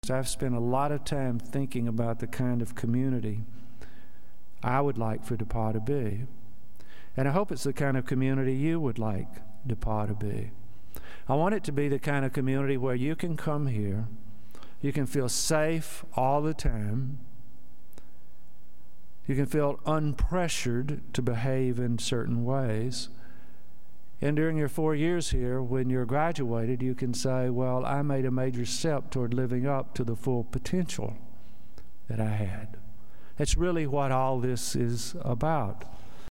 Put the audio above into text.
I've spent a lot of time thinking about the kind of community I would like for DePauw to be. And I hope it's the kind of community you would like DePauw to be. I want it to be the kind of community where you can come here, you can feel safe all the time, you can feel unpressured to behave in certain ways. And during your 4 years here, when you're graduated, you can say, well, I made a major step toward living up to the full potential that I had. That's really what all this is about.